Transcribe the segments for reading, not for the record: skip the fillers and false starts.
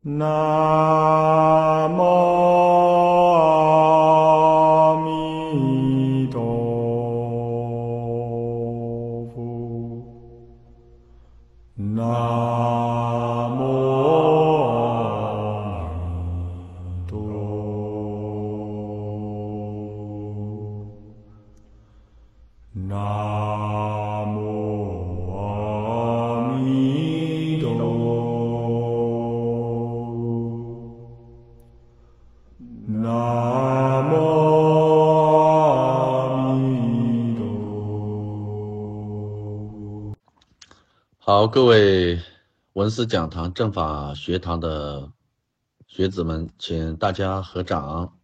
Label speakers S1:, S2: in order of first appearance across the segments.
S1: 南无阿弥陀佛。南无阿弥陀佛。南无阿弥陀佛。南无阿弥陀佛。
S2: 好，各位文思讲堂正法学堂的学子们，请大家合掌。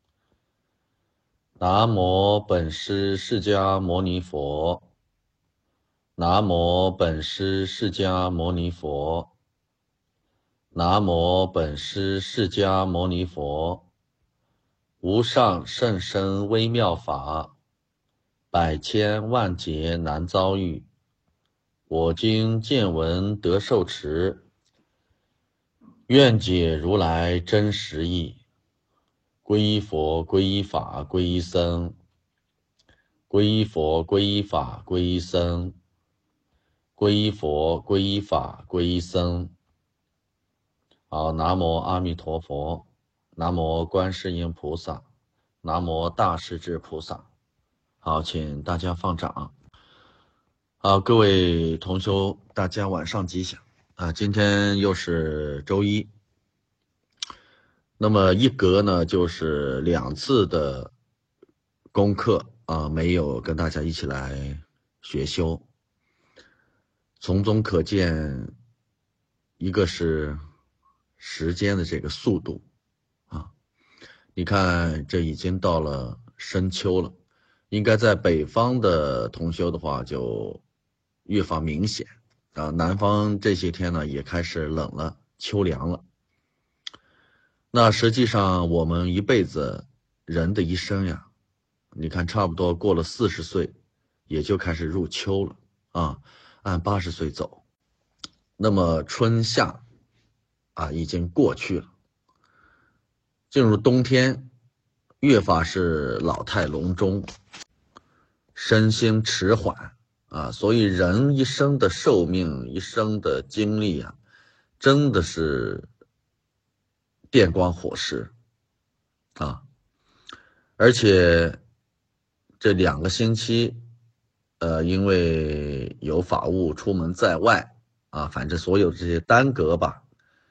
S2: 南无本师释迦牟尼佛。南无本师释迦牟尼佛。南无本师释迦牟尼佛。无上甚深微妙法，百千万劫难遭遇。我今见闻得受持，愿解如来真实义。皈依佛，皈依法，皈依僧。皈依佛，皈依法，皈依僧。皈依佛，皈依法，皈依僧。好，南无阿弥陀佛，南无观世音菩萨，南无大势至菩萨。好，请大家放掌。好，各位同修，大家晚上吉祥啊！今天又是周一，那么一隔呢就是2次的功课啊，没有跟大家一起来学修。从中可见，一个是时间的这个速度啊，你看这已经到了深秋了，应该在北方的同修的话就越发明显啊，南方这些天呢也开始冷了，秋凉了。那实际上我们一辈子人的一生呀，你看差不多过了40岁也就开始入秋了啊，按80岁走，那么春夏啊已经过去了，进入冬天越发是老态龙钟，身心迟缓啊，所以人一生的寿命，一生的经历啊，真的是电光火石啊！而且这2个星期，因为有法务出门在外啊，反正所有这些耽搁吧，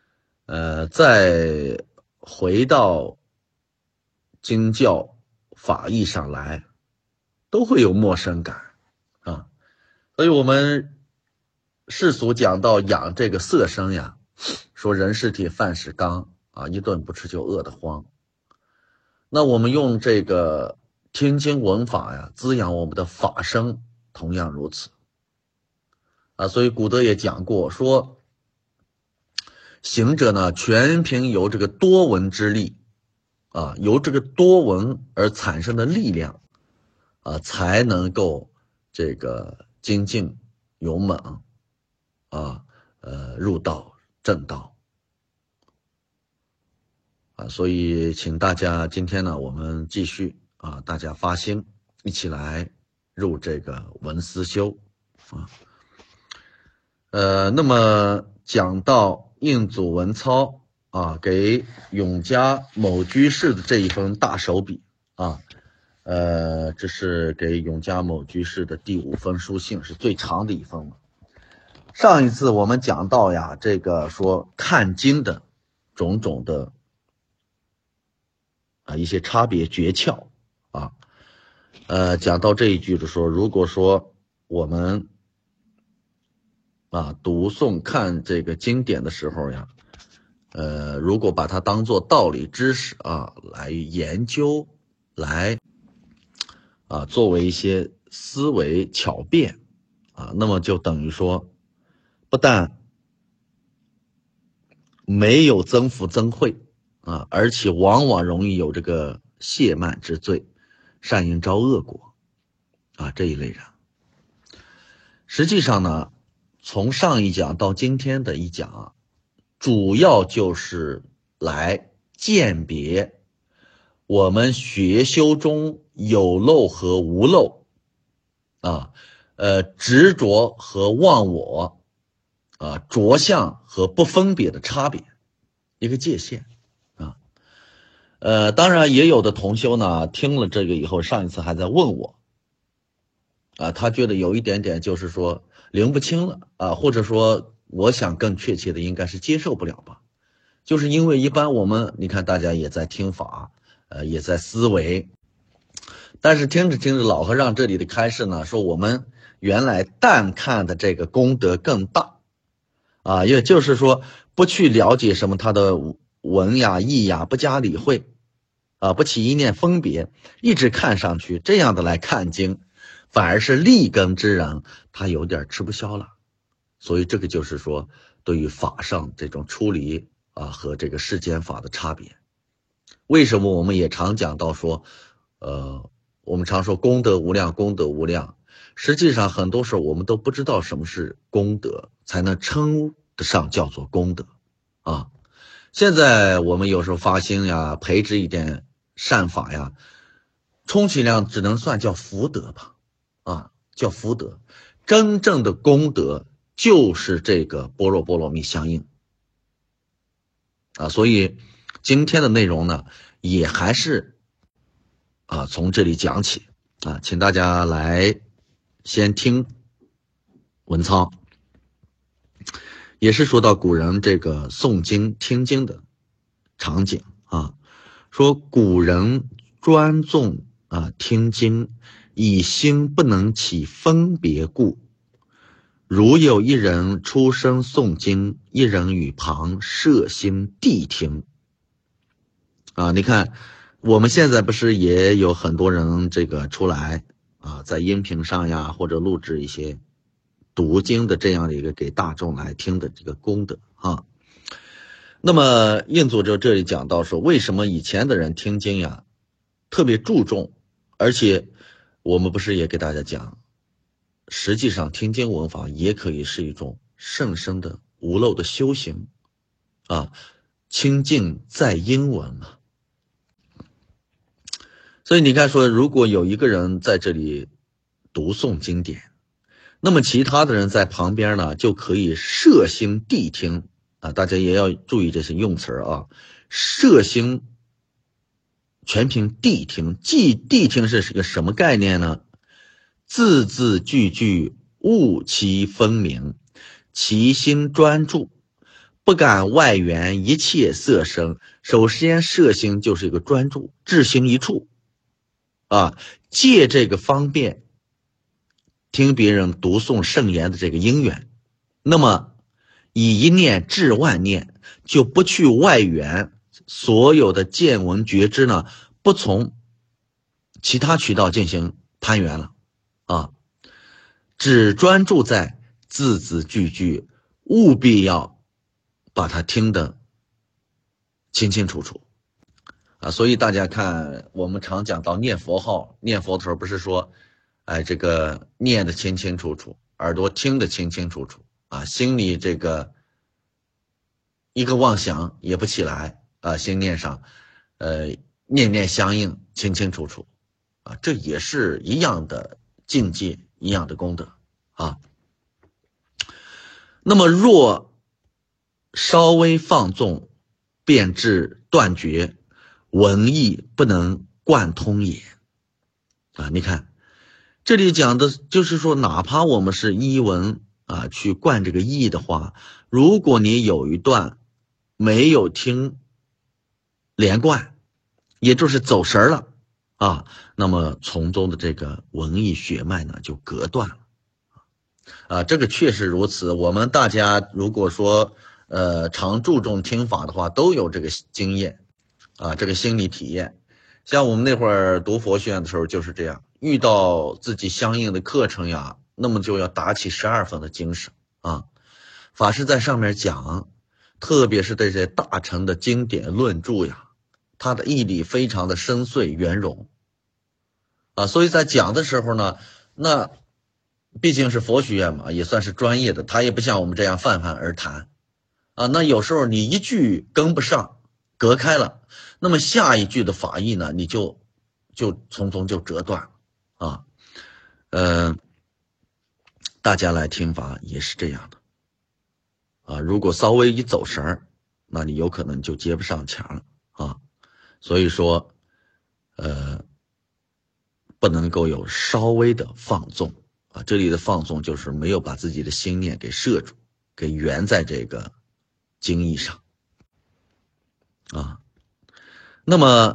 S2: 再回到经教法义上来，都会有陌生感啊。所以我们世俗讲到养这个色身呀，说人是铁，饭是钢啊，一顿不吃就饿得慌。那我们用这个听经闻法呀，滋养我们的法身，同样如此啊。所以古德也讲过，说行者呢，全凭由这个多闻之力啊，由这个多闻而产生的力量啊，才能够这个精进勇猛啊，入道正道啊。所以请大家今天呢，我们继续啊，大家发心一起来入这个文思修啊。那么讲到印祖文操啊，给永嘉某居士的这一封大手笔啊，这是给永嘉某居士的第5封书信，是最长的一封了。上一次我们讲到呀，这个说看经的种种的啊一些差别诀窍啊，讲到这一句就说，如果说我们啊读诵看这个经典的时候呀，如果把它当做道理知识啊来研究，来啊作为一些思维巧辩啊，那么就等于说不但没有增福增慧啊，而且往往容易有这个懈慢之罪，善因招恶果啊这一类人。实际上呢，从上一讲到今天的一讲啊， 主要就是来鉴别我们学修中有漏和无漏啊，执着和忘我啊，着相和不分别的差别，一个界限啊。当然也有的同修呢，听了这个以后，上一次还在问我啊，他觉得有一点点就是说灵不清了啊，或者说我想更确切的应该是接受不了吧，就是因为一般我们你看大家也在听法，也在思维，但是听着听着老和尚这里的开示呢，说我们原来淡看的这个功德更大啊，也就是说不去了解什么他的文呀义呀，不加理会啊，不起一念分别，一直看上去这样的来看经，反而是立根之人他有点吃不消了。所以这个就是说对于法上这种出离啊和这个世间法的差别。为什么我们也常讲到说我们常说功德无量，功德无量，实际上很多时候我们都不知道什么是功德，才能称得上叫做功德啊。现在我们有时候发心呀，培植一点善法呀，充其量只能算叫福德吧啊，叫福德。真正的功德就是这个般若波罗蜜相应啊，所以今天的内容呢，也还是从这里讲起啊，请大家来先听文操，也是说到古人这个诵经听经的场景啊，说古人专重听经，以心不能起分别故，如有一人出声诵经，一人与旁摄心谛听啊，你看我们现在不是也有很多人这个出来啊，在音频上呀，或者录制一些读经的这样的一个给大众来听的这个功德啊。那么印祖就这里讲到说，为什么以前的人听经呀特别注重，而且我们不是也给大家讲，实际上听经闻法也可以是一种甚深的无漏的修行啊，清净在因闻嘛。所以你看说，如果有一个人在这里读诵经典，那么其他的人在旁边呢，就可以摄心谛听啊，大家也要注意这些用词啊。摄心全凭谛听，谛听是个什么概念呢？字字句句悟其分明，其心专注，不敢外缘一切色声。首先摄心就是一个专注，志行一处啊，借这个方便听别人读诵圣言的这个因缘，那么以一念治万念，就不去外缘，所有的见闻觉知呢，不从其他渠道进行攀缘了啊，只专注在字字句句，务必要把它听得清清楚楚啊。所以大家看，我们常讲到念佛号，念佛的时候不是说这个念得清清楚楚，耳朵听得清清楚楚啊，心里这个一个妄想也不起来啊，心念上念念相应，清清楚楚啊，这也是一样的境界，一样的功德啊。那么若稍微放纵，便致断绝，文义不能贯通也啊。你看这里讲的就是说，哪怕我们是依文去贯这个义的话，如果你有一段没有听连贯，也就是走神了啊，那么从中的这个文艺血脉呢就隔断了啊，这个确实如此。我们大家如果说常注重听法的话，都有这个经验啊，这个心理体验。像我们那会儿读佛学院的时候就是这样，遇到自己相应的课程呀，那么就要打起12分的精神啊。法师在上面讲，特别是这些大乘的经典论著呀，它的义理非常的深邃圆融啊，所以在讲的时候呢，那毕竟是佛学院嘛，也算是专业的，他也不像我们这样泛泛而谈啊，那有时候你一句跟不上，隔开了，那么下一句的法义呢，你就从中就折断了啊。大家来听法也是这样的啊，如果稍微一走神儿，那你有可能就接不上墙了啊。所以说，不能够有稍微的放纵啊。这里的放纵就是没有把自己的心念给摄住，给圆在这个经义上啊。那么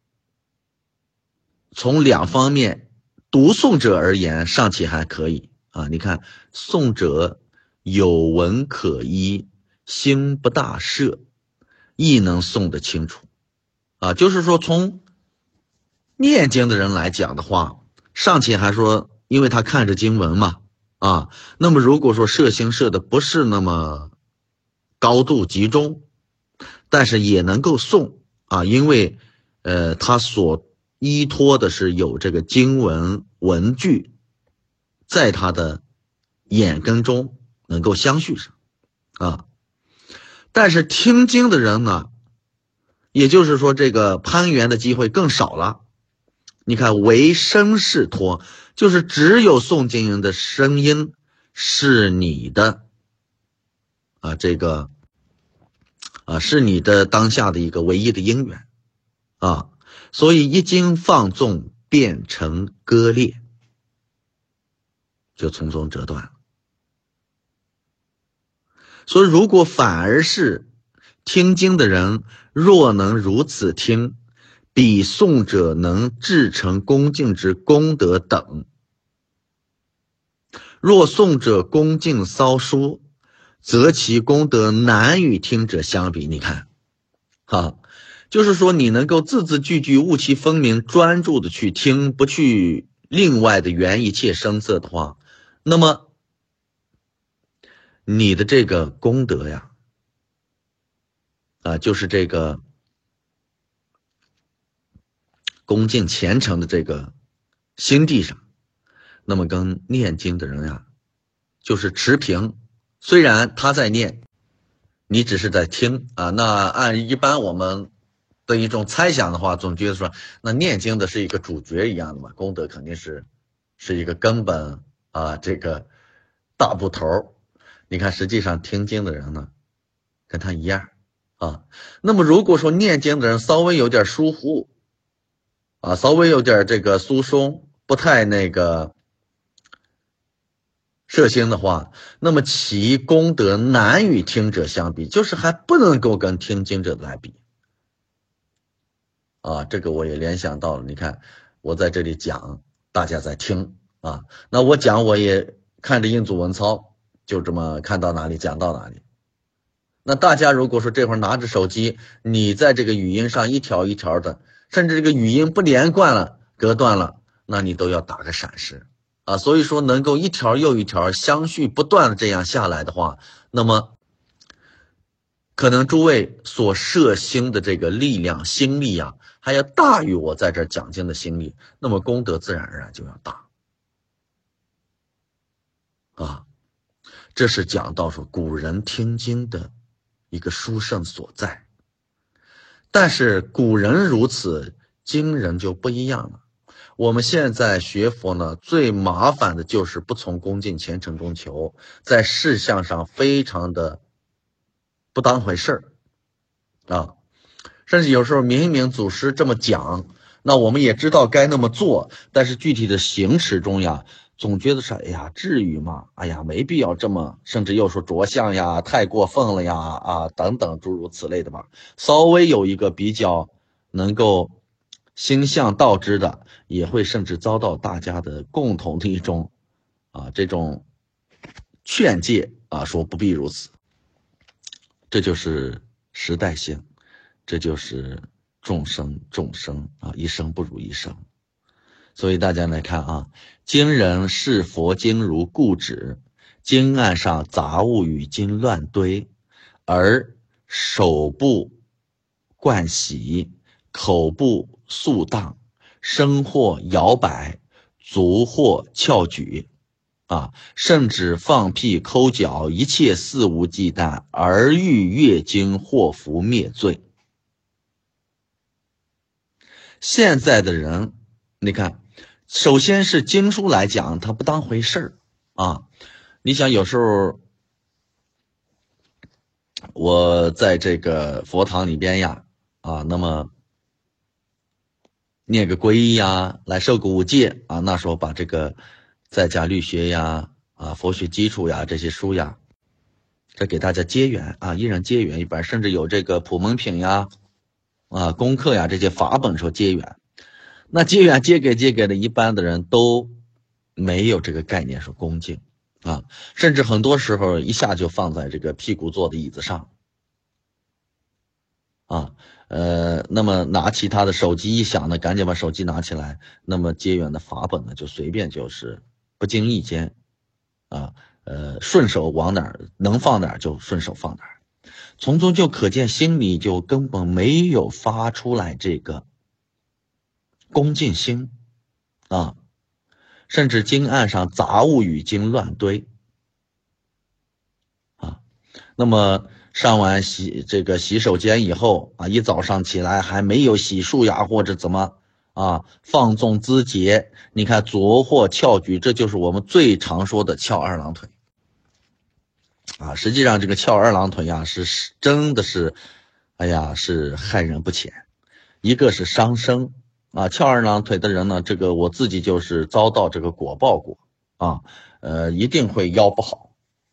S2: 从两方面，读诵者而言尚且还可以啊。你看，诵者有文可依，心不大摄，亦能诵得清楚啊。就是说，从念经的人来讲的话，尚且还说，因为他看着经文嘛啊。那么如果说摄心摄的不是那么高度集中，但是也能够诵啊，因为他所依托的是有这个经文文句在他的眼根中能够相续上啊。但是听经的人呢，也就是说这个攀缘的机会更少了。你看，唯声是托，就是只有诵经人的声音是你的啊，这个啊是你的当下的一个唯一的因缘啊。所以一经放纵变成割裂，就从中折断了。所以如果反而是听经的人若能如此听，比诵者能至诚恭敬之功德等。若诵者恭敬稍疏，则其功德难与听者相比。你看就是说你能够字字句句悟其分明，专注的去听，不去另外的缘一切声色的话，那么你的这个功德呀就是这个恭敬虔诚的这个心地上，那么跟念经的人呀就是持平。虽然他在念，你只是在听啊。那按一般我们的一种猜想的话，总觉得说那念经的是一个主角一样的嘛，功德肯定是一个根本啊，这个大部头。你看实际上听经的人呢跟他一样啊。那么如果说念经的人稍微有点疏忽啊，稍微有点这个疏松，不太那个摄心的话，那么其功德难与听者相比，就是还不能够跟听经者来比啊。这个我也联想到了，你看我在这里讲，大家在听啊，那我讲我也看着印祖文操，就这么看到哪里讲到哪里。那大家如果说这会儿拿着手机，你在这个语音上一条一条的，甚至这个语音不连贯了，隔断了，那你都要打个闪失啊。所以说能够一条又一条相续不断的这样下来的话，那么可能诸位所摄心的这个力量心力啊，还要大于我在这讲经的心力，那么功德自然而然就要大啊。这是讲到说古人听经的一个殊胜所在。但是古人如此，今人就不一样了。我们现在学佛呢，最麻烦的就是不从恭敬虔诚中求，在事项上非常的不当回事啊。甚至有时候明明祖师这么讲，那我们也知道该那么做，但是具体的行持中呀，总觉得是哎呀至于吗？哎呀没必要这么，甚至又说着相呀太过分了呀等等诸如此类的吧。稍微有一个比较能够心向道之的，也会甚至遭到大家的共同的一种这种劝诫说不必如此。这就是时代性，这就是众生一生不如一生。所以大家来看今人视佛经如故纸，经案上杂物与经乱堆，而手部惯习，口部肃荡，身或摇摆，足或翘举甚至放屁抠脚，一切肆无忌惮，而欲阅经，祸福灭罪。现在的人，你看，首先是经书来讲，他不当回事儿啊。你想，有时候我在这个佛堂里边呀，那么念个皈依呀，来受个五戒啊，那时候把这个在家律学呀、佛学基础呀这些书呀，这给大家结缘啊，依然结缘一本，甚至有这个普门品呀、功课呀这些法本说结缘。那结缘接给的一般的人都没有这个概念说恭敬啊，甚至很多时候一下就放在这个屁股坐的椅子上啊。那么拿起他的手机一响呢，赶紧把手机拿起来，那么结缘的法本呢就随便就是不经意间顺手往哪儿能放哪儿就顺手放哪儿，从中就可见心里就根本没有发出来这个恭敬心啊，甚至经案上杂物语经乱堆啊。那么上完洗手间以后一早上起来还没有洗漱呀，或者怎么放纵肢节，你看左或翘举，这就是我们最常说的翘二郎腿实际上这个翘二郎腿是真的是是害人不浅。一个是伤身翘二郎腿的人呢，这个我自己就是遭到这个果报过一定会腰不好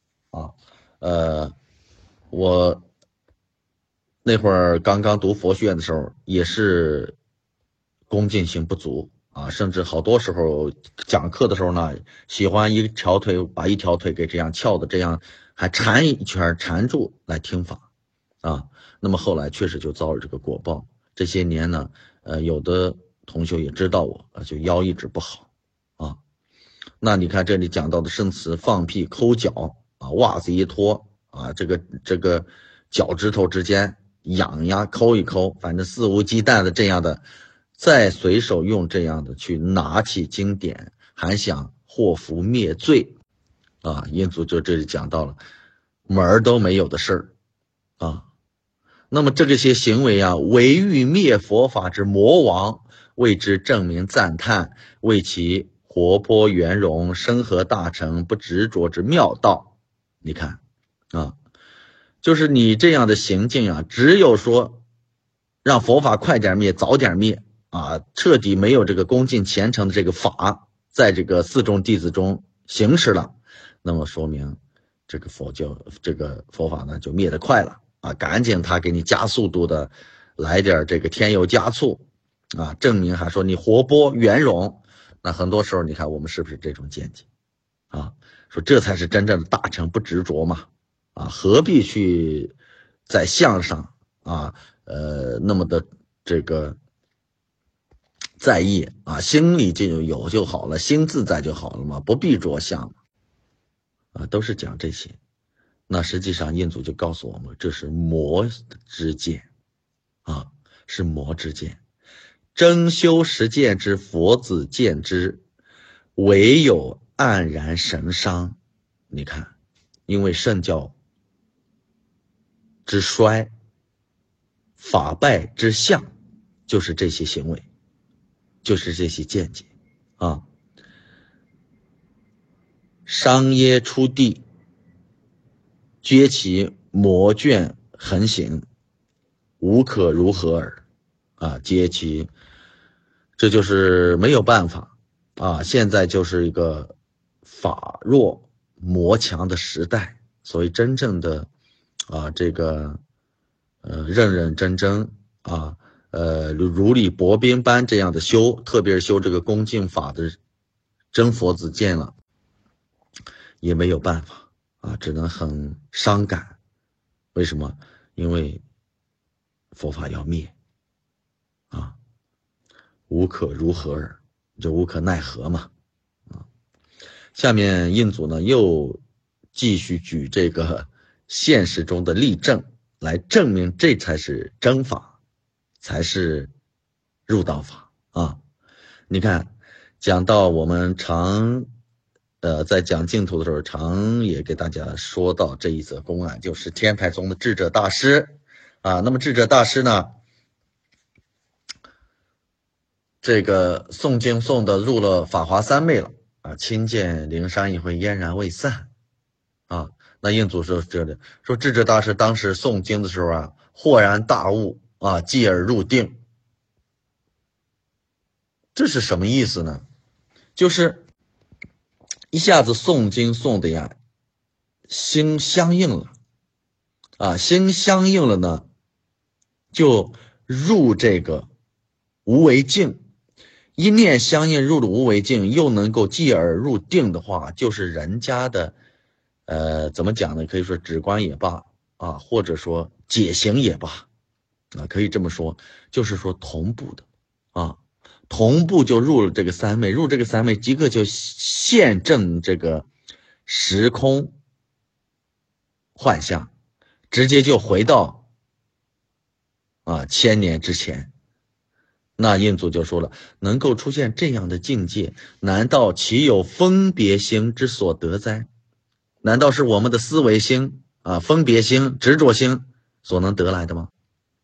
S2: 我那会儿刚刚读佛学院的时候也是恭敬心不足甚至好多时候讲课的时候呢，喜欢把一条腿给这样翘的，这样还缠一圈缠住来听法那么后来确实就遭了这个果报。这些年呢有的同学也知道我就腰一直不好那你看这里讲到的生词放屁抠脚袜子一脱这个脚趾头之间痒呀抠一抠，反正肆无忌惮的这样的，再随手用这样的去拿起经典，还想祸福灭罪印祖就这里讲到了门儿都没有的事儿那么这些行为为欲灭佛法之魔王，为之正名赞叹，为其活泼圆融，深合大成，不执着之妙道。你看就是你这样的行径只有说让佛法快点灭，早点灭彻底没有这个恭敬虔诚的这个法在这个四众弟子中行持了，那么说明这个佛法呢就灭得快了赶紧他给你加速度的来点这个添油加醋证明还说你活泼圆融。那很多时候你看我们是不是这种见解说这才是真正的大乘不执着嘛何必去在相上那么的这个在意心里就有就好了，心自在就好了嘛，不必着相都是讲这些。那实际上印祖就告诉我们，这是魔之见是魔之见。真修实践之佛子见之，唯有黯然神伤。你看，因为圣教之衰，法败之相，就是这些行为，就是这些见解商耶出地，撅其魔卷横行，无可如何耳撅其，这就是没有办法现在就是一个法弱魔强的时代，所以真正的这个认认真真如履薄冰般这样的修，特别是修这个恭敬法的真佛子见了也没有办法只能很伤感。为什么？因为佛法要灭无可如何耳，就无可奈何嘛下面印祖呢又继续举这个现实中的例证来证明这才是真法，才是入道法你看讲到我们常在讲净土的时候，常也给大家说到这一则公案，就是天台宗的智者大师啊。那么智者大师呢，这个诵经诵的入了法华三昧了啊，亲见灵山一会嫣然未散啊。那印祖说这里说智者大师当时诵经的时候啊，豁然大悟啊，继而入定。这是什么意思呢？就是一下子诵经诵的呀，心相应了啊，心相应了呢，就入这个无为境。一念相应入了无为境，又能够继而入定的话，就是人家的怎么讲呢？可以说止观也罢啊，或者说解行也罢啊，可以这么说，就是说同步的啊，同步就入了这个三昧，入这个三昧即刻就现证这个时空幻象，直接就回到千年之前。那印祖就说了，能够出现这样的境界，难道岂有分别心之所得哉？难道是我们的思维心分别心、执着心所能得来的吗？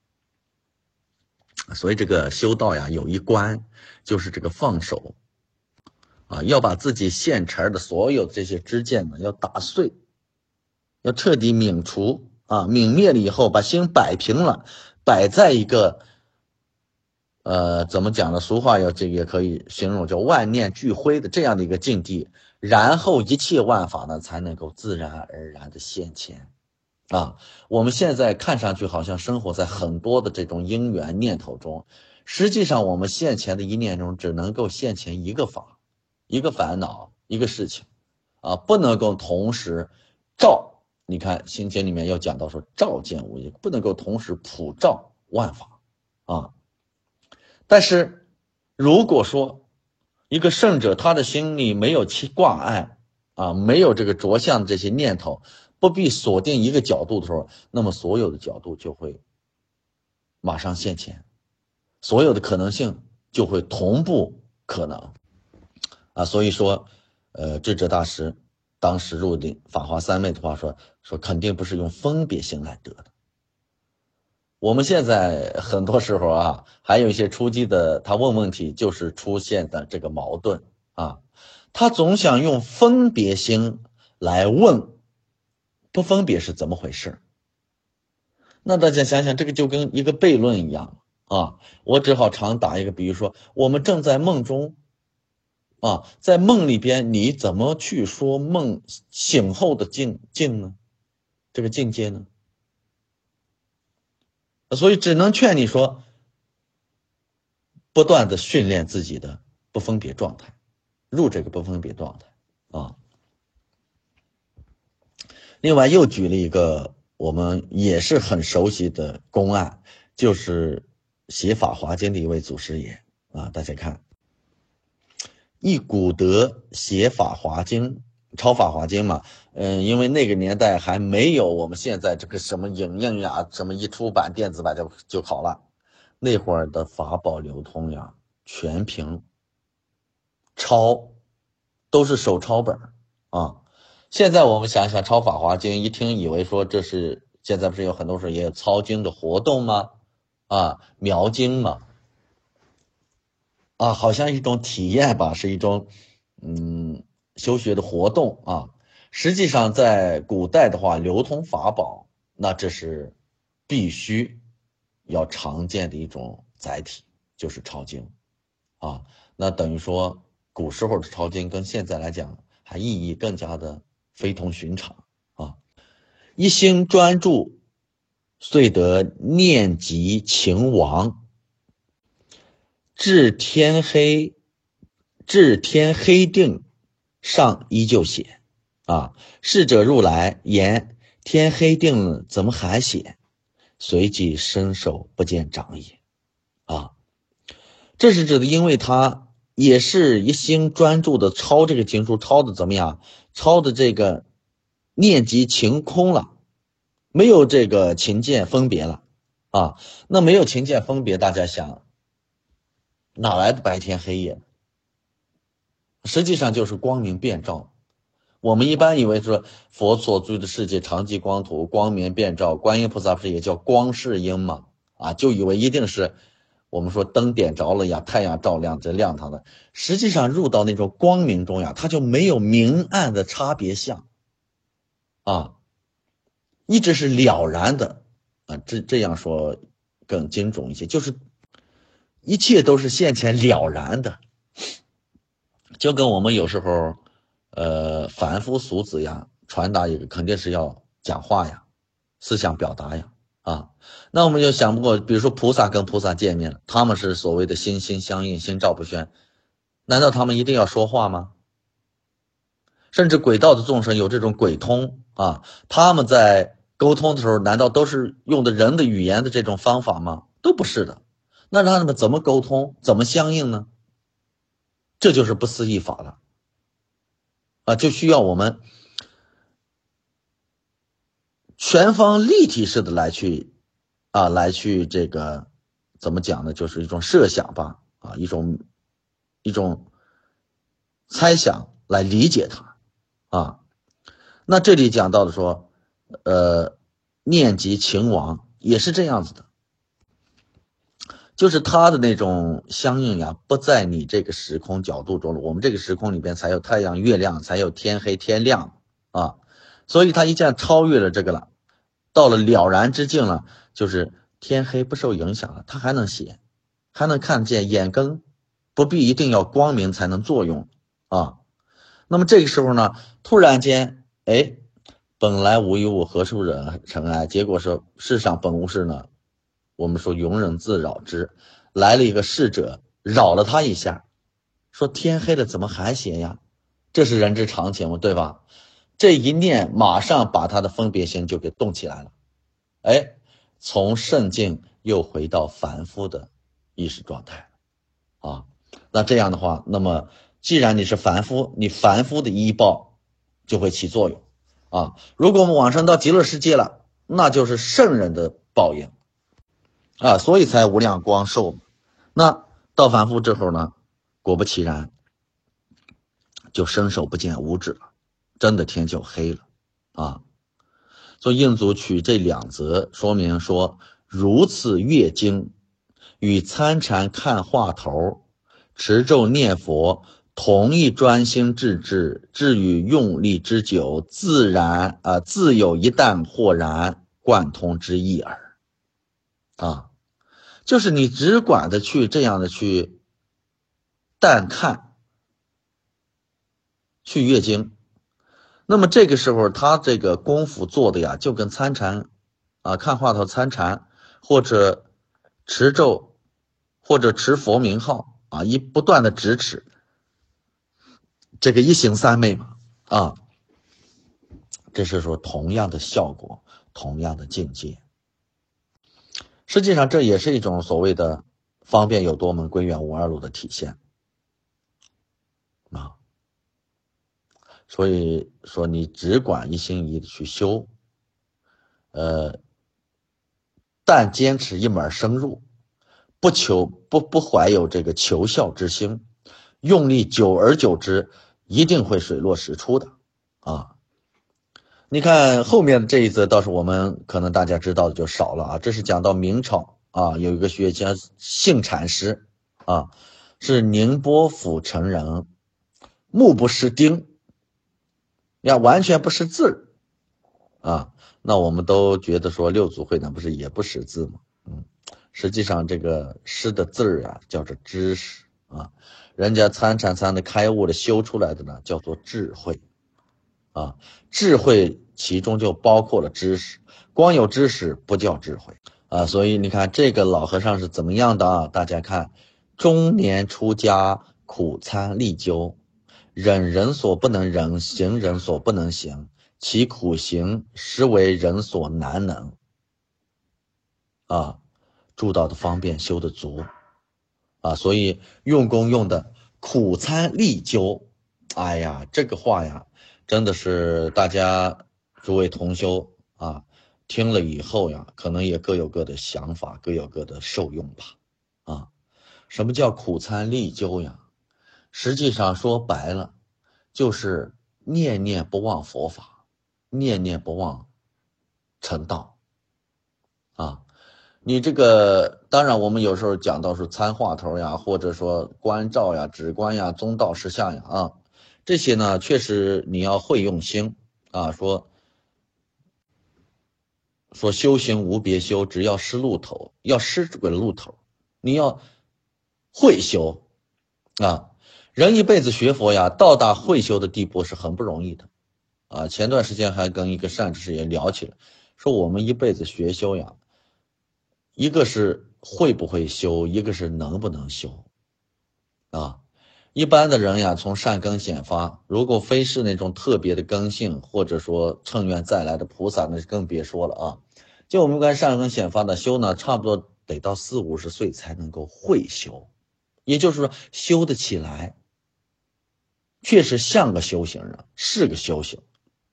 S2: 所以这个修道呀，有一关就是这个放手要把自己现成的所有这些知见呢，要打碎，要彻底泯除泯灭了以后，把心摆平了，摆在一个怎么讲呢？俗话这个也可以形容叫万念俱灰的这样的一个境地，然后一切万法呢才能够自然而然的现前我们现在看上去好像生活在很多的这种因缘念头中，实际上我们现前的一念中只能够现前一个法、一个烦恼、一个事情不能够同时照。你看心经里面要讲到说照见无异，不能够同时普照万法但是如果说一个圣者他的心里没有其挂碍没有这个着相这些念头，不必锁定一个角度的时候，那么所有的角度就会马上现前，所有的可能性就会同步可能所以说智者大师当时入定法华三昧的话说肯定不是用分别心来得的。我们现在很多时候还有一些初级的他问问题就是出现的这个矛盾他总想用分别心来问不分别是怎么回事。那大家想想，这个就跟一个悖论一样我只好常打一个比喻说，我们正在梦中在梦里边你怎么去说梦醒后的境呢？这个境界呢？所以只能劝你说，不断的训练自己的不分别状态，入这个不分别状态另外又举了一个我们也是很熟悉的公案，就是写法华经的一位祖师爷大家看，一古德写法华经，抄法华经嘛，因为那个年代还没有我们现在这个什么影印什么一出版电子版就好了。那会儿的法宝流通全凭抄，都是手抄本现在我们想想抄法华经，一听以为说这是现在不是有很多时候也有抄经的活动吗？描经嘛好像一种体验吧，是一种修学的活动实际上在古代的话，流通法宝那这是必须要常见的一种载体，就是抄经那等于说古时候的抄经跟现在来讲还意义更加的非同寻常一心专注，遂得念及情亡，至天黑定，上依旧写逝者入来言天黑定了，怎么还写？随即伸手不见掌也这是指的，因为他也是一心专注的抄这个经书，抄的怎么样？抄的这个念及情空了，没有这个情见分别了那没有情见分别，大家想哪来的白天黑夜？实际上就是光明遍照我们一般以为说佛所居的世界常寂光土，光明遍照，观音菩萨不是也叫光世音吗？就以为一定是我们说灯点着了呀，太阳照亮这亮堂的。实际上入到那种光明中呀，它就没有明暗的差别相一直是了然的这样说更精准一些，就是一切都是现前了然的，就跟我们有时候凡夫俗子呀，传达一个肯定是要讲话呀，思想表达呀那我们就想不过，比如说菩萨跟菩萨见面了，他们是所谓的心心相印，心照不宣，难道他们一定要说话吗？甚至鬼道的众生有这种鬼通他们在沟通的时候，难道都是用的人的语言的这种方法吗？都不是的。那让他们怎么沟通，怎么相应呢？这就是不思议法了就需要我们全方立体式的来去这个怎么讲呢？就是一种设想吧一种猜想来理解它那这里讲到的说念及情王也是这样子的，就是它的那种相应呀，不在你这个时空角度中了。我们这个时空里边才有太阳、月亮，才有天黑天亮所以它一旦超越了这个了，到了了然之境了，就是天黑不受影响了，它还能写，还能看见眼根，不必一定要光明才能作用那么这个时候呢，突然间本来无一物，何处惹尘埃？结果是世上本无事呢，我们说庸人自扰之，来了一个侍者，扰了他一下，说天黑了怎么还写呀？这是人之常情嘛，对吧？这一念马上把他的分别心就给动起来了，从圣境又回到凡夫的意识状态那这样的话，那么既然你是凡夫，你凡夫的依报就会起作用如果我们往上到极乐世界了，那就是圣人的报应所以才无量光寿。那到凡夫之后呢，果不其然，就伸手不见五指了，真的天就黑了所以印祖取这两则说明说，如此阅经与参禅看话头，持咒念佛，同一专心致志，至于用力之久，自有一旦豁然贯通之意耳就是你只管的去这样的去淡看，去阅经，那么这个时候他这个功夫做的呀，就跟参禅看话头参禅，或者持咒，或者持佛名号不断的直持，这个一行三昧嘛这是说同样的效果，同样的境界。实际上这也是一种所谓的方便有多门，归元无二路的体现所以说你只管一心一意的去修但坚持一门深入，不怀有这个求效之心，用力久而久之，一定会水落石出的你看后面这一则倒是我们可能大家知道的就少了这是讲到明朝有一个学家姓禅师是宁波府城人，目不识丁，完全不识字那我们都觉得说六祖慧能不是也不识字吗实际上这个识的字叫做知识人家参禅参的开悟的修出来的呢叫做智慧智慧其中就包括了知识，光有知识不叫智慧所以你看这个老和尚是怎么样的大家看，中年出家，苦参历究，忍人所不能忍，行人所不能行，其苦行实为人所难能助道的方便，修的足所以用功用的苦参历究，哎呀，这个话呀，真的是大家诸位同修听了以后呀，可能也各有各的想法，各有各的受用吧什么叫苦参历究呀？实际上说白了，就是念念不忘佛法，念念不忘成道啊。你这个当然我们有时候讲到说参话头呀，或者说观照呀、止观呀、中道实相呀啊，这些呢确实你要会用心啊，说修行无别修，只要识路头，要识这个路头，你要会修啊。人一辈子学佛呀，到达会修的地步是很不容易的啊。前段时间还跟一个善知识也聊起来，说我们一辈子学修呀，一个是会不会修，一个是能不能修啊。一般的人呀，从善根显发，如果非是那种特别的根性，或者说乘愿再来的菩萨，那更别说了啊。就我们看善根显发的修呢，差不多得到40-50岁才能够会修，也就是说修得起来，确实像个修行人，是个修行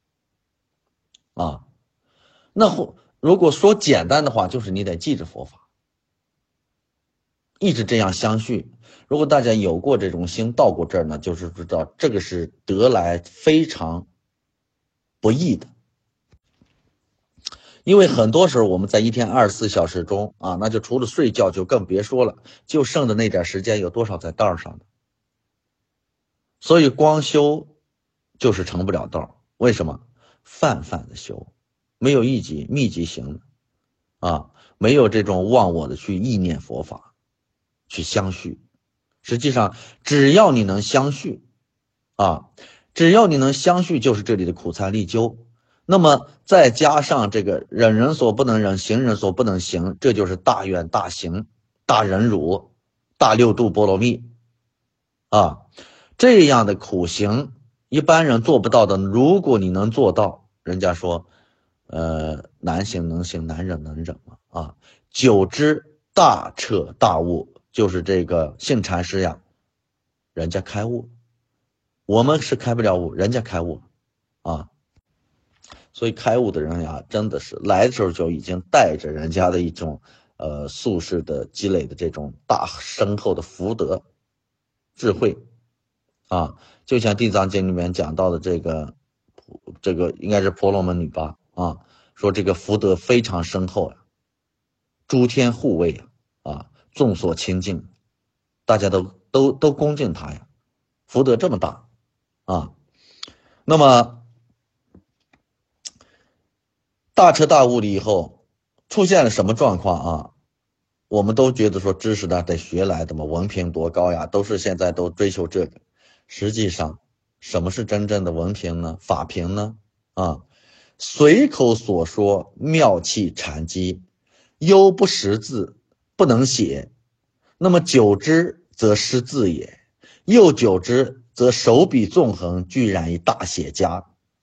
S2: 啊。那如果说简单的话，就是你得记着佛法，一直这样相续。如果大家有过这种心，到过这儿呢，就是知道这个是得来非常不易的。因为很多时候我们在一天24小时中啊，那就除了睡觉就更别说了，就剩的那点时间有多少在道上的。所以光修就是成不了道。为什么？泛泛的修，没有一级密集型的啊，没有这种忘我的去意念佛法，去相续。实际上只要你能相续啊，只要你能相续，就是这里的苦参历究。那么再加上这个忍人所不能忍，行人所不能行，这就是大愿大行大忍辱大六度波罗蜜啊。这样的苦行一般人做不到的，如果你能做到，人家说难行能行，难忍能忍嘛啊。久之大彻大悟，就是这个性禅师呀，人家开悟，我们是开不了悟，人家开悟啊。所以开悟的人呀，真的是来的时候就已经带着人家的一种宿世的积累的这种大深厚的福德智慧啊。就像地藏经里面讲到的这个应该是婆罗门女吧啊，说这个福德非常深厚呀，诸天护卫啊，众所亲近，大家都恭敬他呀，福德这么大啊。那么大彻大悟了以后，出现了什么状况啊？我们都觉得说知识呢得学来的嘛，文凭多高呀，都是现在都追求这个。实际上，什么是真正的文凭呢？法凭呢？啊，随口所说妙气禅机，犹不识字，不能写。那么久之则失字也，又久之则手笔纵横，居然一大写家。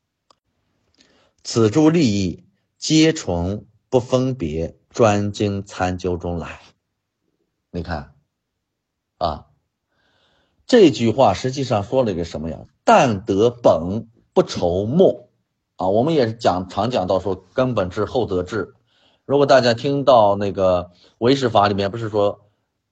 S2: 此诸利益，皆从不分别专精参究中来。你看啊，这句话实际上说了一个什么呀？但得本不愁末啊。我们也是常讲到说根本智后得智。如果大家听到那个唯识法里面不是说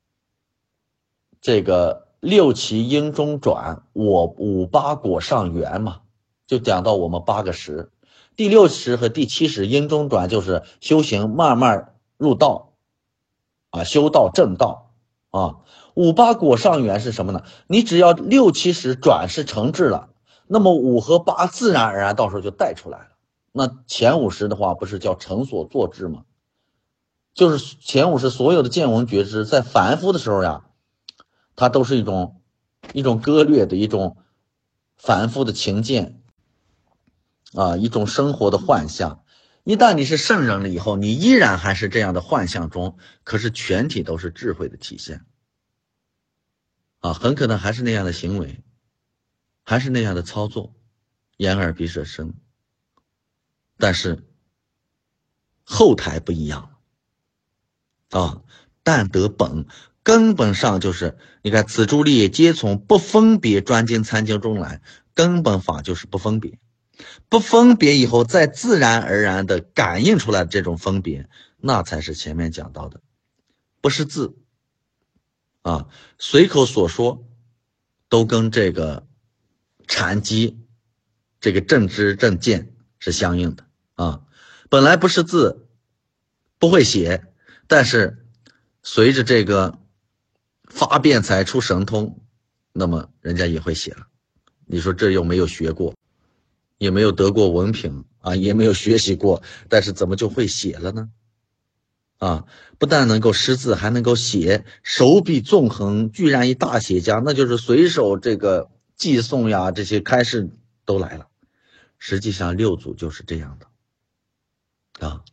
S2: 这个六其因中转，我五八果上缘嘛，就讲到我们8个识，第6识和第7识因中转就是修行慢慢入道啊，修道正道啊。五八果上缘是什么呢？你只要6、7识转是成智了，那么5和8自然而然到时候就带出来了。那前5识的话不是叫成所作智吗？就是前5识所有的见闻觉知在凡夫的时候呀，它都是一种割裂的一种凡夫的情见啊，一种生活的幻象。一旦你是圣人了以后，你依然还是这样的幻象中，可是全体都是智慧的体现啊，很可能还是那样的行为，还是那样的操作，眼耳鼻舌身，但是后台不一样啊。但得本根本上就是你看此诸利益皆从不分别专精参究中来，根本法就是不分别，不分别以后再自然而然的感应出来的这种分别，那才是前面讲到的不识字啊，随口所说都跟这个禅机这个正知正见是相应的啊。本来不识字不会写，但是随着这个发辩才出神通，那么人家也会写了。你说这又没有学过，也没有得过文凭啊，也没有学习过，但是怎么就会写了呢？啊，不但能够识字，还能够写，手笔纵横，居然一大写家，那就是随手这个寄送呀，这些开示都来了。实际上六祖就是这样的啊。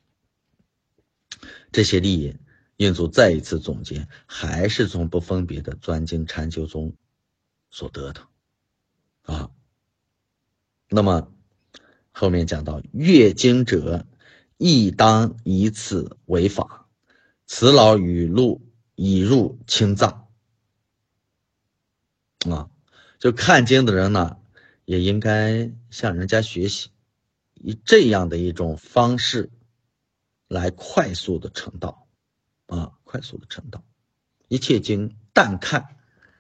S2: 这些利益，印祖再一次总结，还是从不分别的钻经禅修中所得的啊。那么后面讲到，阅经者亦当以此为法，此老语录已入清藏啊。就看经的人呢，也应该向人家学习，以这样的一种方式来快速的成道啊，快速的成道。一切经淡看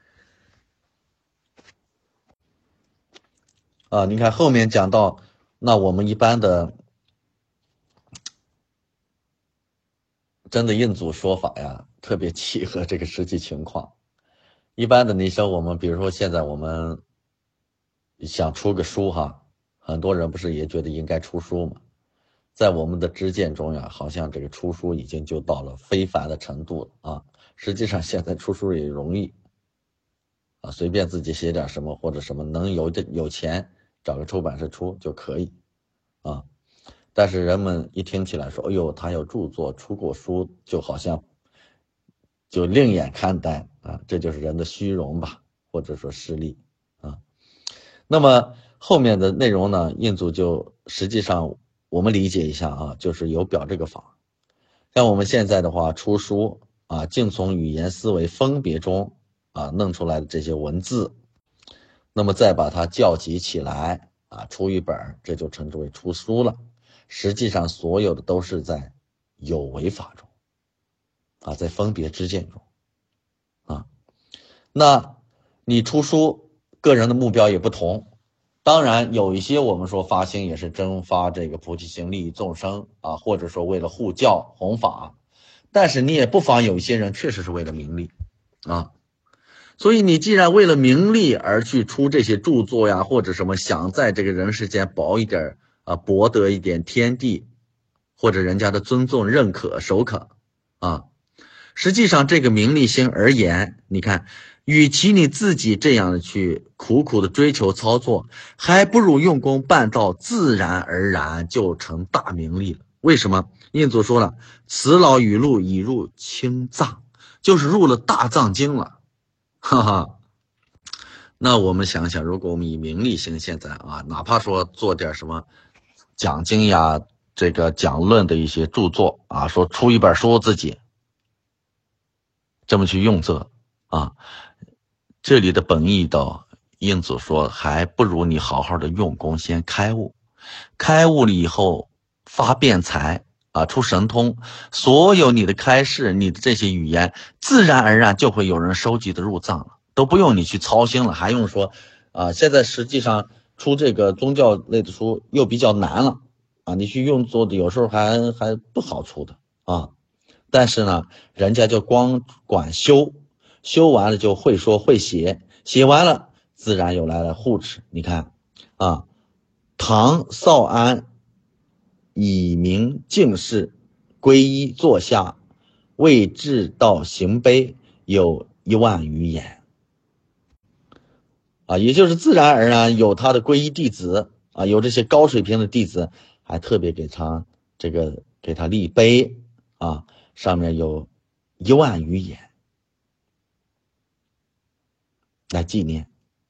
S2: 啊。你看后面讲到，那我们一般的真的印祖说法呀，特别契合这个实际情况。一般的你说我们比如说现在我们想出个书哈，很多人不是也觉得应该出书吗？在我们的知见中呀，好像这个出书已经就到了非凡的程度了啊。实际上现在出书也容易啊，随便自己写点什么或者什么，能有钱找个出版社出就可以啊。但是人们一听起来说，哎呦，他有著作出过书，就好像就另眼看待啊，这就是人的虚荣吧，或者说势利啊。那么后面的内容呢，印祖就实际上我们理解一下啊，就是有表这个法。像我们现在的话出书啊，净从语言思维分别中啊弄出来的这些文字，那么再把它校集起来啊，出一本，这就称之为出书了。实际上所有的都是在有为法中啊，在分别知见中啊。那你出书，个人的目标也不同。当然有一些我们说发心也是真发这个菩提心利益众生啊，或者说为了护教弘法，但是你也不妨有一些人确实是为了名利啊。所以你既然为了名利而去出这些著作呀，或者什么想在这个人世间薄一点啊，博得一点天地或者人家的尊重认可首肯啊，实际上这个名利心而言，你看与其你自己这样的去苦苦的追求操作，还不如用功办道，自然而然就成大名利了。为什么？印祖说了，此老语录已入清藏，就是入了大藏经了。哈哈，那我们想想，如果我们以名利心现在啊，哪怕说做点什么讲经呀，这个讲论的一些著作啊，说出一本书自己这么去用这啊，这里的本意的印祖说，还不如你好好的用功先开悟，开悟了以后发辩才啊，出神通，所有你的开示，你的这些语言，自然而然就会有人收集的入藏了，都不用你去操心了，还用说啊，现在实际上出这个宗教类的书又比较难了啊，你去用做的有时候还不好出的啊。但是呢，人家就光管修，修完了就会说会写，写完了自然有来了护持。你看啊，唐少安以明净士，皈依坐下，为至道行碑，有10000余言啊，也就是自然而然有他的皈依弟子啊，有这些高水平的弟子，还特别给他立碑啊，上面有10000余言来纪念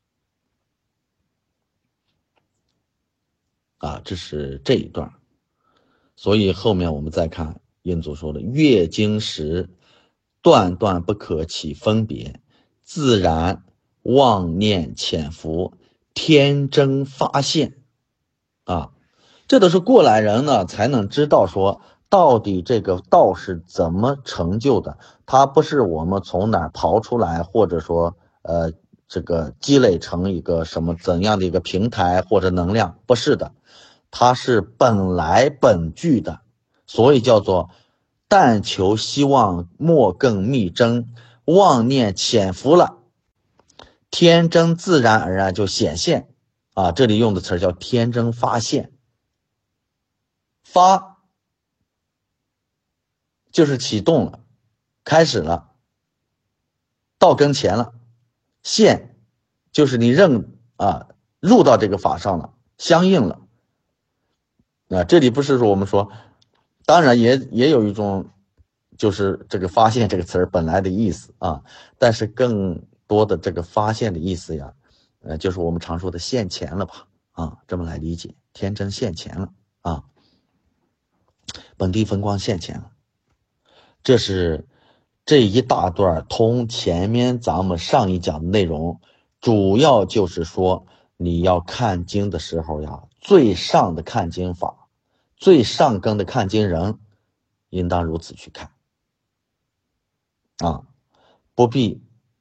S2: 啊，这是这一段。所以后面我们再看印祖说的，阅经时断断不可起分别，自然妄念潜伏，天真发现啊，这都是过来人呢才能知道说到底这个道是怎么成就的，它不是我们从哪儿刨出来，或者说这个积累成一个什么怎样的一个平台或者能量，不是的，它是本来本具的，所以叫做但求希望莫更密真，妄念潜伏了，天真自然而然就显现啊，这里用的词叫天真发现。发就是启动了，开始了，到跟前了。现就是你入到这个法上了，相应了。这里不是说我们说，当然也有一种就是这个发现这个词儿本来的意思啊，但是更多的这个发现的意思呀，就是我们常说的现前了吧啊，这么来理解，天真现前了啊，本地风光现前了。这是这一大段通前面咱们上一讲的内容，主要就是说你要看经的时候呀，最上的看经法，最上根的看经人，应当如此去看啊，不必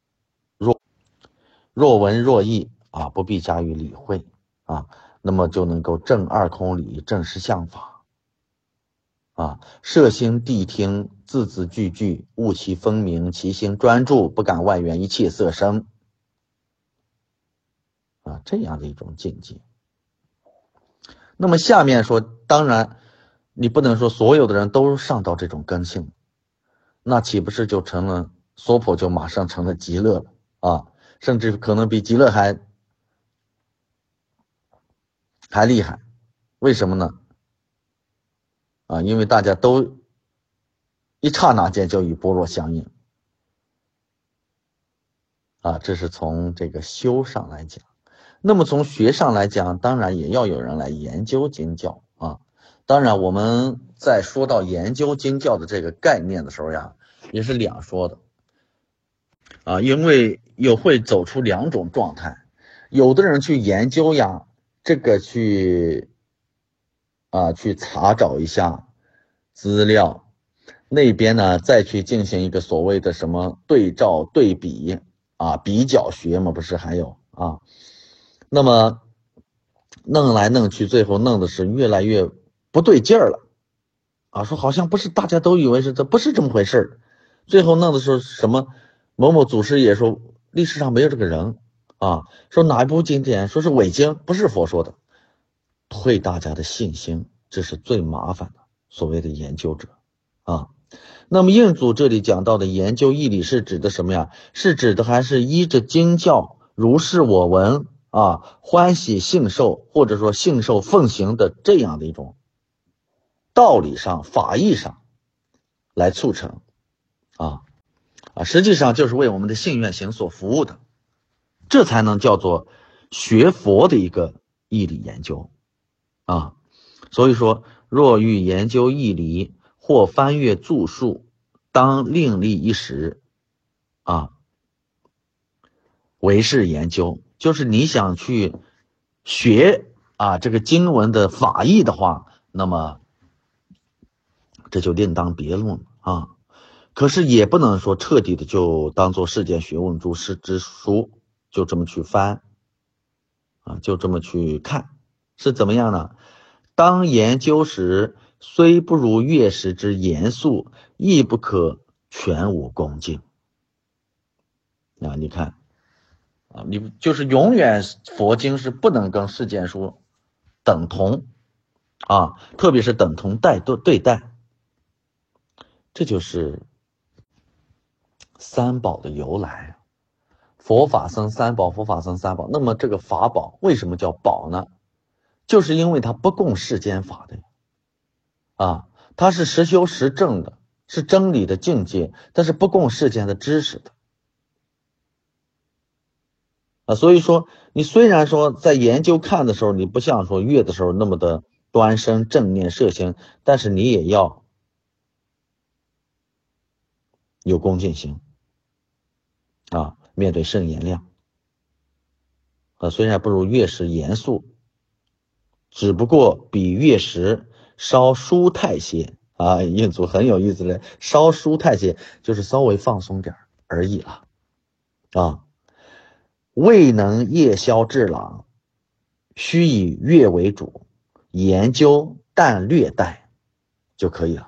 S2: 若闻若议啊，不必加以理会啊，那么就能够正二空理，正实相法。摄心谛听，字字句句悟其分明，其心专注，不敢外缘一切色身这样的一种境界。那么下面说，当然你不能说所有的人都上到这种根性，那岂不是就成了娑婆，就马上成了极乐了甚至可能比极乐还厉害。为什么呢？因为大家都一刹那间就与般若相应这是从这个修上来讲。那么从学上来讲，当然也要有人来研究经教当然我们在说到研究经教的这个概念的时候呀，也是两说的因为也会走出两种状态。有的人去研究呀，这个去查找一下资料，那边呢再去进行一个所谓的什么对照对比比较学嘛，不是还有那么弄来弄去，最后弄的是越来越不对劲儿了说好像不是大家都以为是这不是这么回事最后弄的是什么某某祖师爷说历史上没有这个人说哪一部经典说是伪经，不是佛说的，退大家的信心，这是最麻烦的所谓的研究者那么印祖这里讲到的研究义理是指的什么呀？是指的还是依着经教如是我闻欢喜信受，或者说信受奉行的这样的一种道理上法义上来促成实际上就是为我们的信愿行所服务的，这才能叫做学佛的一个义理研究所以说若欲研究义理或翻阅著述，当另立一时为是研究。就是你想去学这个经文的法义的话，那么这就另当别论可是也不能说彻底的就当做世间学问诸师之书，就这么去翻就这么去看，是怎么样呢？当研究时，虽不如月时之严肃，亦不可全无恭敬你看你就是永远佛经是不能跟世间书等同特别是等同对待，这就是三宝的由来佛法僧三宝，佛法僧三宝。那么这个法宝为什么叫宝呢？就是因为它不共世间法的它是实修实证的，是真理的境界，但是不共世间的知识的所以说你虽然说在研究看的时候，你不像说阅的时候那么的端身正念摄心，但是你也要有恭敬心面对圣言量虽然不如月时严肃，只不过比月时稍舒泰些印祖很有意思的，稍舒泰些就是稍微放松点而已了未能夜宵至朗，须以乐为主，研究但略带就可以了。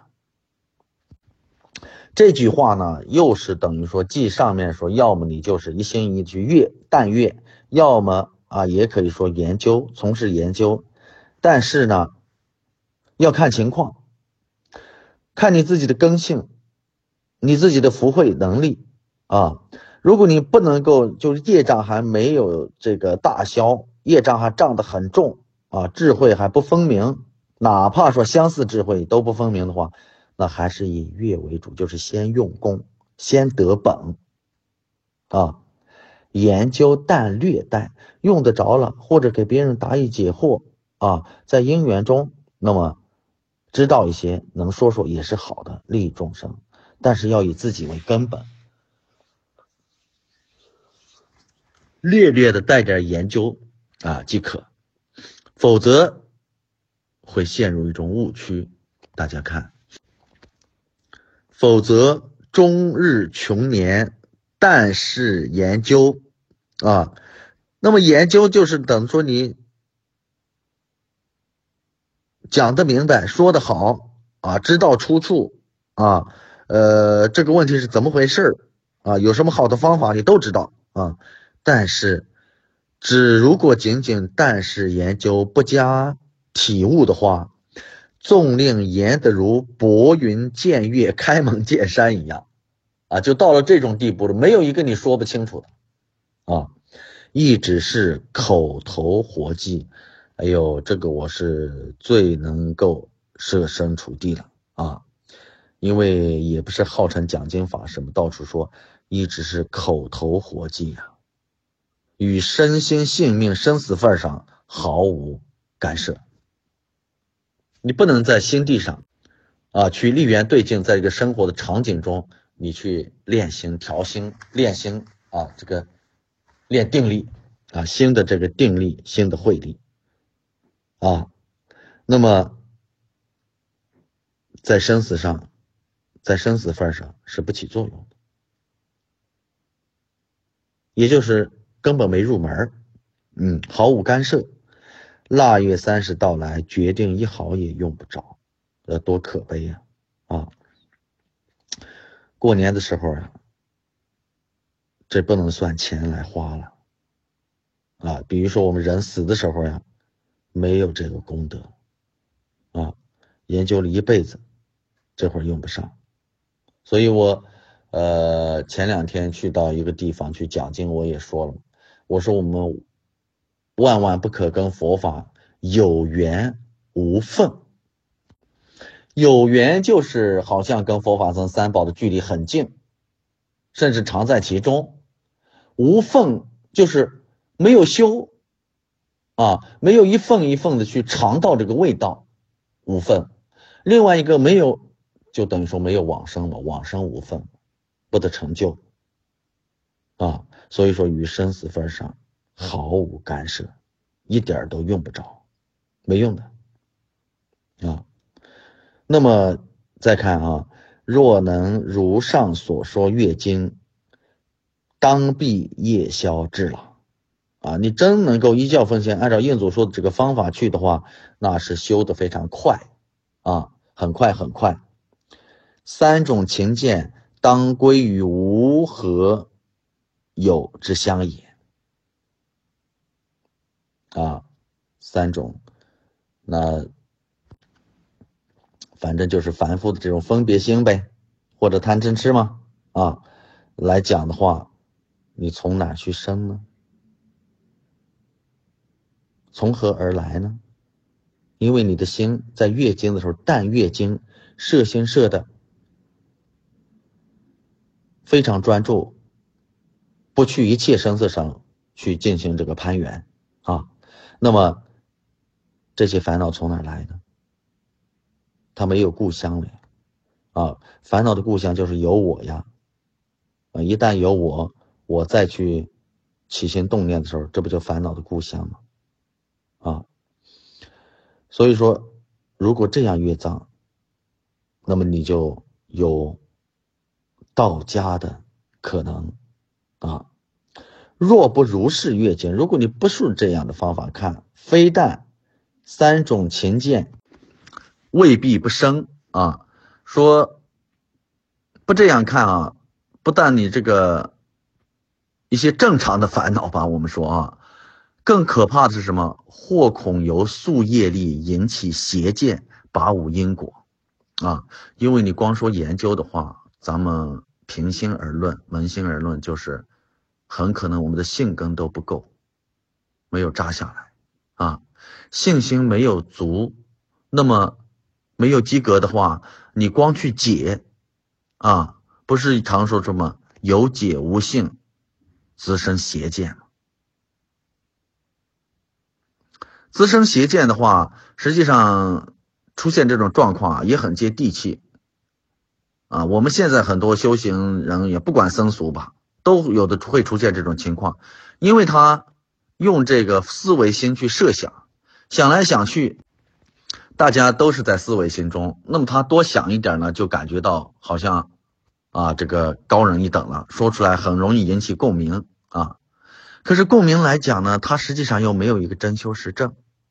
S2: 这句话呢，又是等于说，继上面说，要么你就是一心一意去但乐，要么也可以说研究，从事研究，但是呢，要看情况，看你自己的根性，你自己的福慧能力啊。如果你不能够，就是业障还没有这个大消，业障还障得很重啊，智慧还不分明，哪怕说相似智慧都不分明的话，那还是以乐为主，就是先用功，先得本啊，研究但略带，用得着了，或者给别人答疑解惑啊，在因缘中，那么知道一些，能说说也是好的，利益众生，但是要以自己为根本，略略的带点研究即可，否则会陷入一种误区。大家看，否则终日穷年，但是研究那么研究就是等于说你讲得明白，说得好知道出处这个问题是怎么回事有什么好的方法你都知道但是如果仅仅但是研究不加体悟的话，纵令言得如薄云见月，开门见山一样就到了这种地步了，没有一个你说不清楚的亦只是口头活计。哎呦，这个我是最能够设身处地了因为也不是号称讲经法什么到处说，一直是口头活计与身心性命生死份上毫无干涉。你不能在心地上去立缘对境，在这个生活的场景中，你去练心、调心、练心这个练定力心的这个定力、心的慧力那么在生死上，在生死份上是不起作用的，也就是根本没入门毫无干涉。腊月30到来，决定一毫也用不着，多可悲过年的时候这不能算钱来花了比如说我们人死的时候没有这个功德研究了一辈子，这会儿用不上。所以我前2天去到一个地方去讲经，我也说了，我说我们万万不可跟佛法有缘无分。有缘就是好像跟佛法僧三宝的距离很近，甚至常在其中。无分就是没有修没有一份一份的去尝到这个味道，无分。另外一个没有，就等于说没有往生嘛，往生无分，不得成就所以说与生死份上毫无干涉，一点都用不着，没用的那么再看若能如上所说阅经，当必夜宵至朗你真能够依教奉献，按照印祖说的这个方法去的话，那是修得非常快很快很快。3种情见，当归于无和有之相也3种，那反正就是凡夫的这种分别心呗，或者贪嗔痴嘛来讲的话，你从哪去生呢？从何而来呢？因为你的心在阅经的时候，但阅经摄心摄的非常专注，不去一切声色上去进行这个攀缘那么这些烦恼从哪来呢？它没有故乡了烦恼的故乡就是有我呀一旦有我再去起心动念的时候，这不就烦恼的故乡吗所以说如果这样阅藏，那么你就有道家的可能若不如是阅经，如果你不顺这样的方法看，非但三种情见未必不生啊，说不这样看啊，不但你这个一些正常的烦恼吧，我们说啊，更可怕的是什么？或恐由宿业力引起邪见，拔无因果啊。因为你光说研究的话，咱们平心而论，扪心而论，就是很可能我们的性根都不够，没有扎下来啊，信心没有足，那么没有及格的话，你光去解啊，不是常说什么有解无信，滋生邪见吗？滋生邪见的话，实际上出现这种状况啊，也很接地气啊。我们现在很多修行人也不管僧俗吧，都有的会出现这种情况，因为他用这个思维心去设想，想来想去，大家都是在思维心中，那么他多想一点呢，就感觉到好像啊这个高人一等了，说出来很容易引起共鸣啊。可是共鸣来讲呢，它实际上又没有一个真修实证。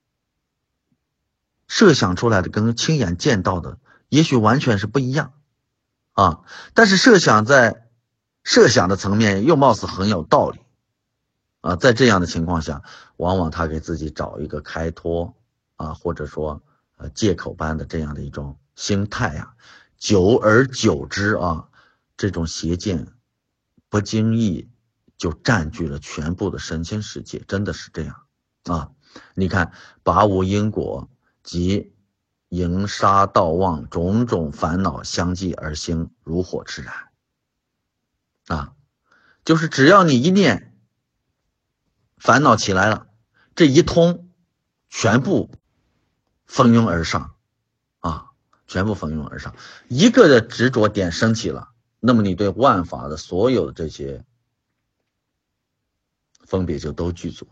S2: 设想出来的跟亲眼见到的也许完全是不一样啊，但是设想在设想的层面又貌似很有道理啊，在这样的情况下，往往他给自己找一个开脱啊，或者说借口般的这样的一种心态啊，久而久之啊，这种邪见不经意就占据了全部的身心世界，真的是这样啊。你看拔无因果即淫杀盗妄种种烦恼相继而兴，如火炽然啊！就是只要你一念烦恼起来了，这一通全部蜂拥而上啊，全部蜂拥而上，一个的执着点升起了，那么你对万法的所有的这些分别就都具足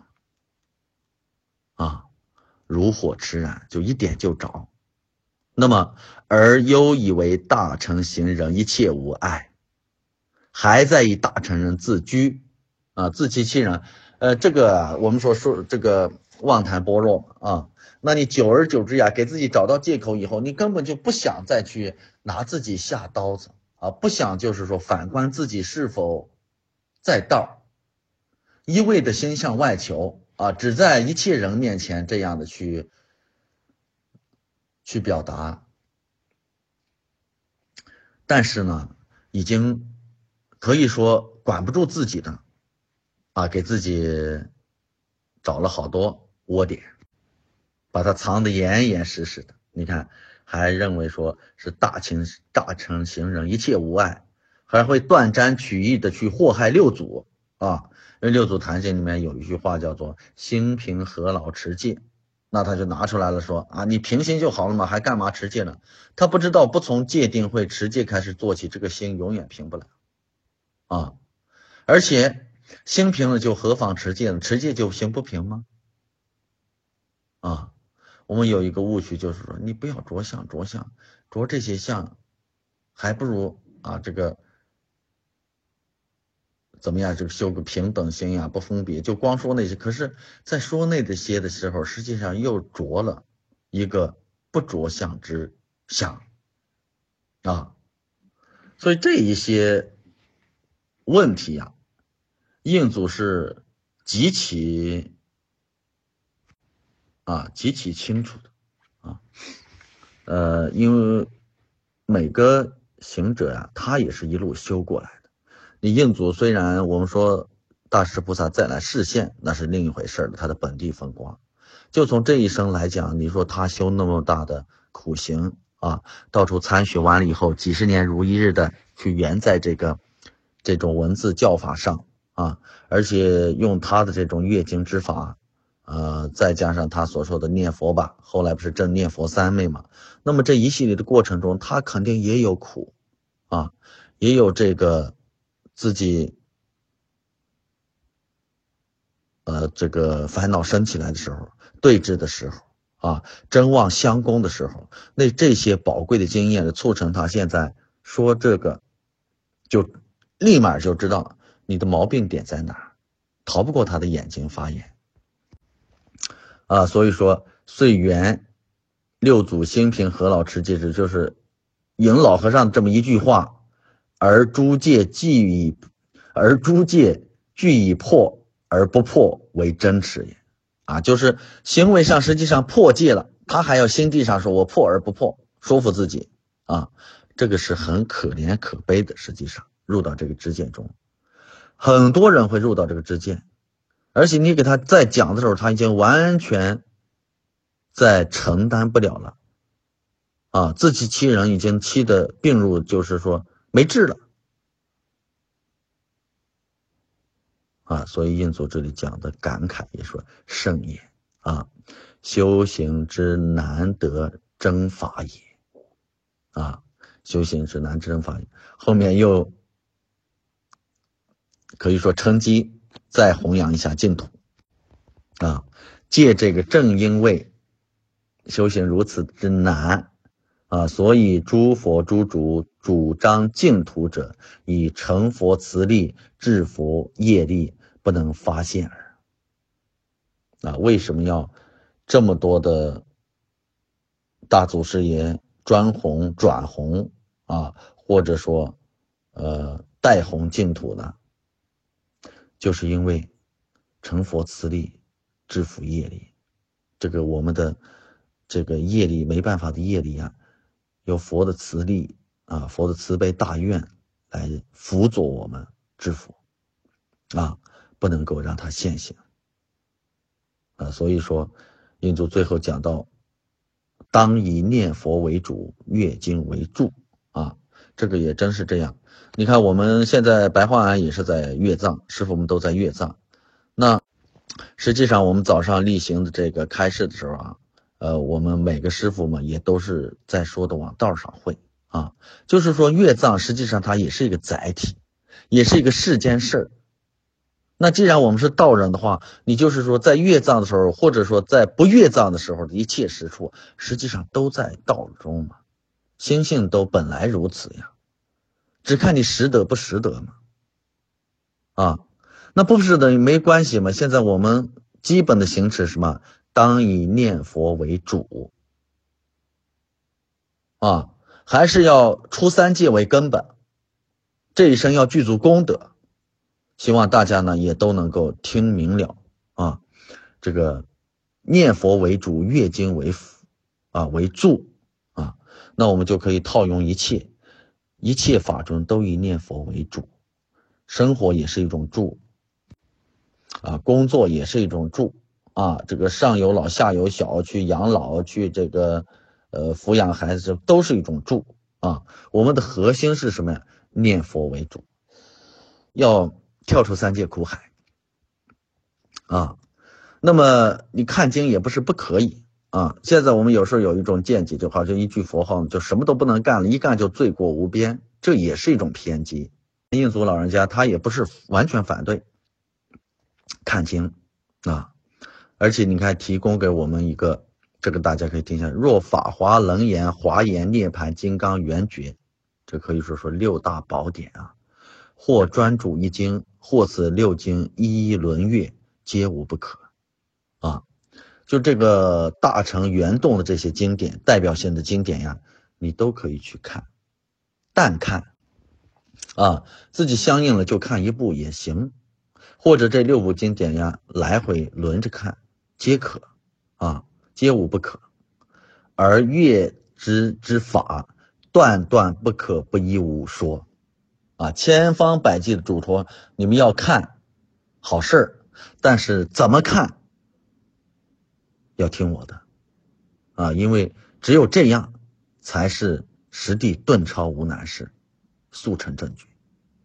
S2: 啊，如火炽然，就一点就着。那么而又以为大乘行人一切无碍，还在以大乘人自居啊，自欺欺人。这个我们说这个妄谈般若啊，那你久而久之呀，给自己找到借口以后，你根本就不想再去拿自己下刀子啊，不想就是说反观自己是否在道，一味的心向外求啊，只在一切人面前这样的去表达。但是呢，已经可以说管不住自己的啊，给自己找了好多窝点，把它藏得严严实实的。你看，还认为说是大乘行人一切无碍，还会断章取义的去祸害六祖啊。因为六祖坛经里面有一句话叫做心平何劳持戒，那他就拿出来了说啊，你平心就好了嘛，还干嘛持戒呢？他不知道不从戒定慧持戒开始做起，这个心永远平不了啊。而且心平了就何妨持戒呢？持戒就心不平吗？啊，我们有一个误区，就是说你不要着相，着这些相，还不如啊这个怎么样，这个修个平等心呀，不分别，就光说那些。可是在说那些的时候，实际上又着了一个不着相之相啊。所以这一些问题啊，印祖是极其清楚的啊。因为每个行者呀，他也是一路修过来的。你印祖虽然我们说大势菩萨再来示现，那是另一回事了，他的本地风光。就从这一生来讲，你说他修那么大的苦行啊，到处参学完了以后，几十年如一日的去圆在这种文字教法上啊，而且用他的这种阅经之法，再加上他所说的念佛吧，后来不是正念佛三昧嘛，那么这一系列的过程中，他肯定也有苦啊，也有这个自己这个烦恼升起来的时候，对峙的时候啊，真望相攻的时候，那这些宝贵的经验促成他现在说这个，就立马就知道你的毛病点在哪儿逃不过他的眼睛发炎啊。所以说岁元六祖兴平和老持戒指，就是引老和尚这么一句话，而诸戒具以破而不破为真持也啊，就是行为上实际上破戒了，他还要心地上说我破而不破，说服自己啊，这个是很可怜可悲的。实际上入到这个知见中，很多人会入到这个知见，而且你给他在讲的时候，他已经完全在承担不了了啊，自欺欺人，已经气得病入，就是说没治了啊。所以印祖这里讲的感慨也说圣也啊，修行之难得真法也啊，修行之难得真法也。后面又可以说趁机再弘扬一下净土啊，借这个正因为修行如此之难啊，所以诸佛诸主主张净土者，以成佛慈力制佛业力不能发现耳啊。为什么要这么多的大祖师爷专弘转弘啊，或者说代弘净土呢？就是因为成佛慈力制伏业力，这个我们的这个业力没办法的业力啊，由佛的慈力啊，佛的慈悲大愿来辅佐我们制服啊，不能够让它现行啊。所以说印祖最后讲到，当以念佛为主，阅经为助啊，这个也真是这样。你看我们现在白话庵也是在阅藏，师父们都在阅藏。那实际上我们早上例行的这个开示的时候啊，我们每个师父们也都是在说的往道上会啊，就是说阅藏实际上它也是一个载体，也是一个世间事儿。那既然我们是道人的话，你就是说在阅藏的时候，或者说在不阅藏的时候的一切实处，实际上都在道中嘛，心性都本来如此呀，只看你识得不识得嘛啊。那不识得没关系嘛，现在我们基本的行持是什么？当以念佛为主啊，还是要出三界为根本，这一生要具足功德。希望大家呢也都能够听明了啊，这个念佛为主，阅经为辅啊，为助啊，那我们就可以套用一切法中都以念佛为主，生活也是一种助啊，工作也是一种助啊，这个上有老下有小，去养老，去这个抚养孩子，都是一种助啊。我们的核心是什么呀？念佛为主，要跳出三界苦海啊。那么你看经也不是不可以啊。现在我们有时候有一种见解，就好像一句佛号就什么都不能干了，一干就罪过无边，这也是一种偏激。印祖老人家他也不是完全反对看经啊，而且你看提供给我们一个，这个大家可以听一下，若法华楞严华严涅盘金刚圆觉，这可以说六大宝典啊，或专主一经，或此六经一一轮阅，皆无不可啊。就这个大乘圆洞的这些经典，代表性的经典呀，你都可以去看，但看啊，自己相应了就看一部也行，或者这六部经典呀，来回轮着看，皆可啊，皆无不可。而阅之法，断断不可不依无说啊，千方百计的嘱托你们要看好事儿，但是怎么看要听我的啊，因为只有这样才是实地顿超无难事，速成正觉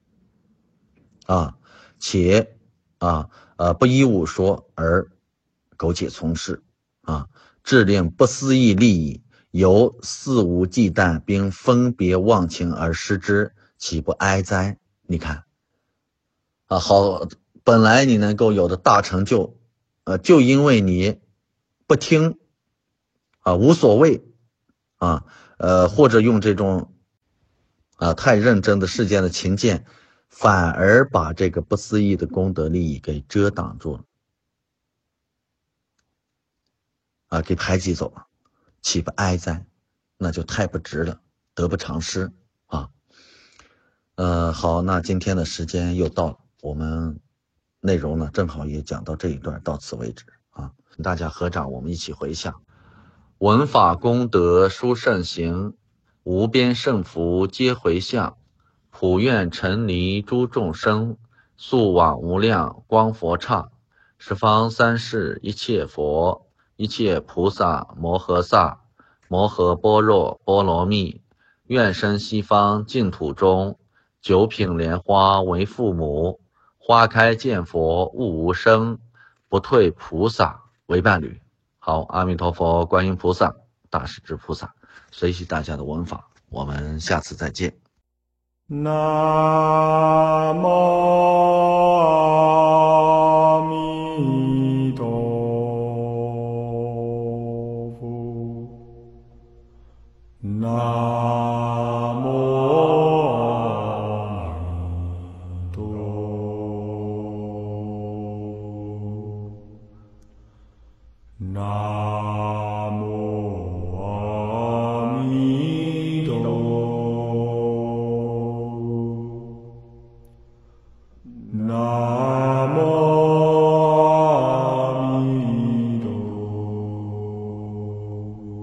S2: 啊，且不依我说而苟且从事啊，致令不思议利益，由肆无忌惮并分别忘情而失之，岂不哀哉？你看啊，好，本来你能够有的大成就，就因为你不听啊，无所谓啊，或者用这种太认真的世间的情见反而把这个不思议的功德利益给遮挡住了，给排挤走了，岂不哀哉？那就太不值了，得不偿失啊。好，那今天的时间又到了，我们内容呢正好也讲到这一段，到此为止啊。大家合掌，我们一起回向：闻法功德殊胜行，无边胜福皆回向。普愿沉离诸众生，速往无量光佛刹。十方三世一切佛，一切菩萨摩诃萨，摩诃般若波罗蜜。愿生西方净土中，九品莲花为父母，花开见佛悟无生，不退菩萨为伴侣。好，阿弥陀佛，观音菩萨，大势至菩萨，随喜大家的闻法，我们下次再见。
S1: 南无阿弥陀佛。南无阿弥陀佛。南